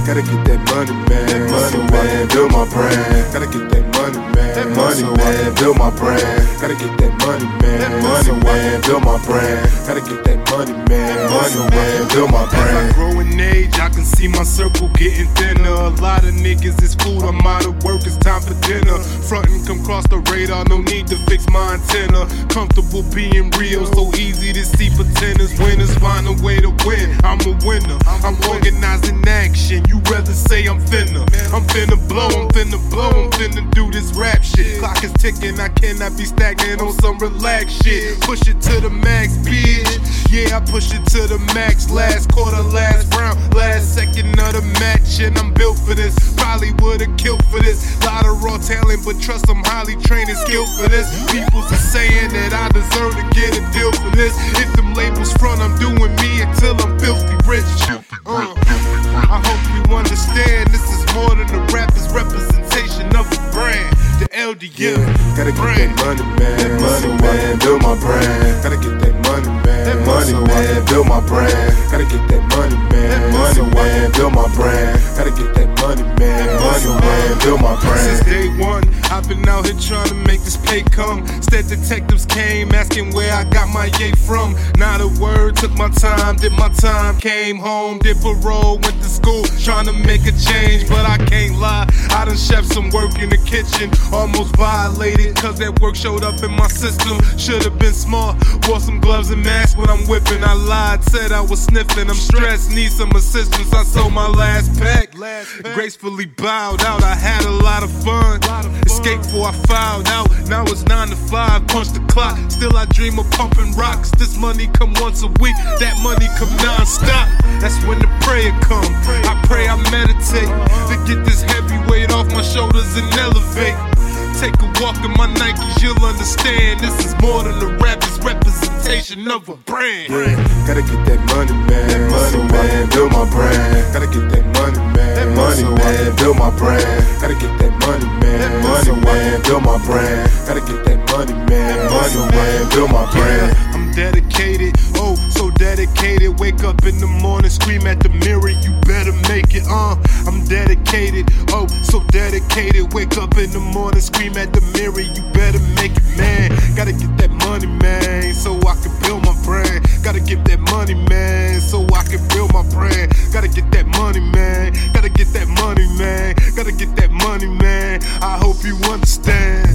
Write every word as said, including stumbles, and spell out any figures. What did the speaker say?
Gotta get that money, man. Money, man. Build my brand. Gotta get that money, man. Money, man. Build my brand. Gotta get that money, man. Money, man. Build my brand. Gotta get that money, man. Money, man. Build my brand. As I grow in age, I can see my circle getting thinner. A lot of niggas is food, I'm out of work, it's time for dinner. Frontin' come cross the radar, no need to fix my antenna. Comfortable being real, so easy to see pretenders. Winners find a way to win, I'm a winner. I'm organizing action, you rather say I'm finna. I'm finna blow, I'm finna blow, I'm finna do this rap shit. Clock is ticking, I cannot be stagnant on some relaxed shit. Push it to the max, bitch. Yeah, I push it to the max. Last quarter, last round, last second of the match, and I'm built for this. Probably would've killed for this. Lot of raw talent, but trust I'm highly trained and skilled for this. People's are saying that I deserve to get a deal for this. If them labels front, I'm doing me until I'm filthy rich. Uh, I hope you understand this is more than a rapper's representation of a brand. The L D M Yeah, gotta get that money, man. Money, man. Build my brand. Gotta get that money, man. Money, man. Build my brand. Gotta get that money, man. Money, man. Build my brand. Gotta get that money, man. Money, man. Build my brand. Since day one, I've been out here trying to make this pay come. State detectives came asking where I got my yay from. Not a word, took my time, did my time. Came home, did parole, went to school, trying to make a change. But I can't lie, I done chef some work in the kitchen. Almost violated, cause that work showed up in my system. Should've been smart, wore some gloves and mask when I'm whipping. I lied, said I was sniffing, I'm stressed, need some assistance. I sold my last pack, gracefully bowed out, I had a lot of fun. Escaped before I found out, now it's nine to five, punch the clock. Still I dream of pumping rocks, this money come once a week, that money come non-stop. That's when the prayer come, I pray, I meditate, to get this heavy weight off my shoulders and elevate. Take a walk in my Nikes, you'll understand. This is more than a rapper's representation of a brand. Yeah, gotta get that money, man. Money, man. Build my brand. Gotta get that money, man. Money, man. Build my brand. Gotta get that money, man. Money, man. Build my brand. Gotta get that money, man. Money, man. Build my brand. I'm dedicated, oh, so dedicated. Wake up in the morning, scream at the mirror, you better make it, uh. I'm dedicated, oh, so dedicated. Wake up in the morning, scream at the mirror, you better make it, man. Gotta get that money, man, so I can build my brand. Gotta get that money, man, so I can build my brand. Gotta get that money, man. Gotta get that money, man. Gotta get that money, man. I hope you understand.